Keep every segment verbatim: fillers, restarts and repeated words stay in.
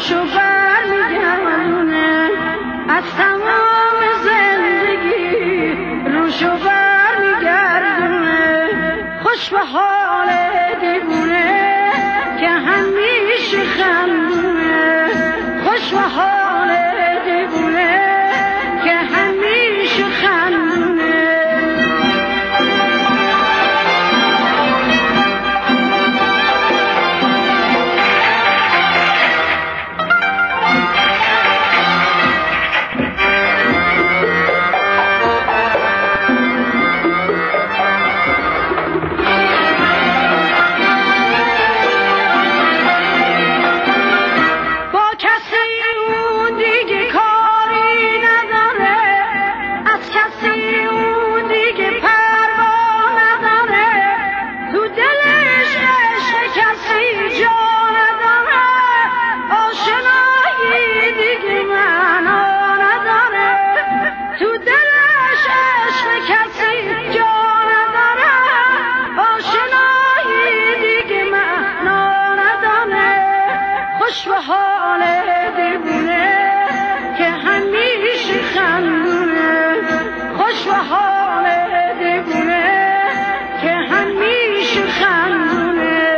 روشو بر میگردونه از تمام زندگی روشو بر میگردونه خوش به حال دیوونه که همیشه خندونه خوش به حال دیوونه که همیشه خندونه خوش به حال دیوونه که همیشه خندونه خوش به حال دیوونه که همیشه خندونه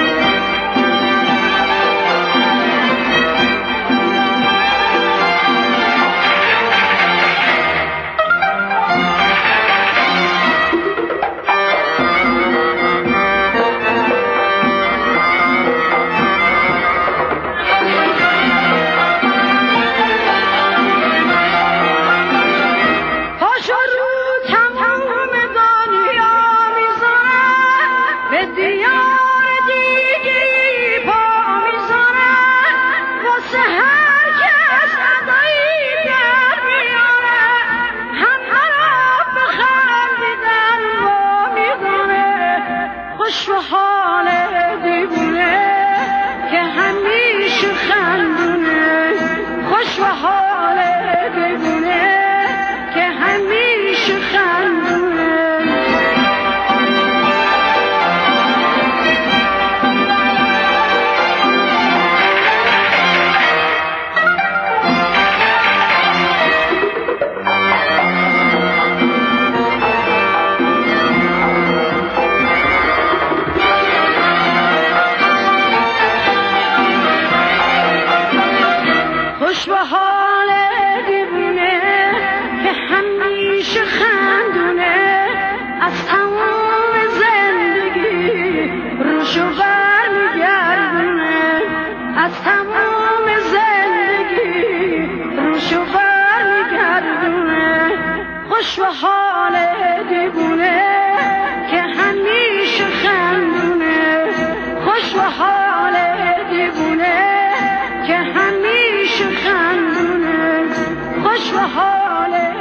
خوش به حال دیوونه که همیشه خندونه خوش به حال دیوونه که همیشه خندونه خوش به حال دیوونه که همیشه خندونه از تمام زندگی روشو بر میگردونه از تمام زندگی روشو بر میگردونه خوش به حال دیوونه که همیشه خندونه خوش به حال دیوونه که همیشه خندونه خوش به حال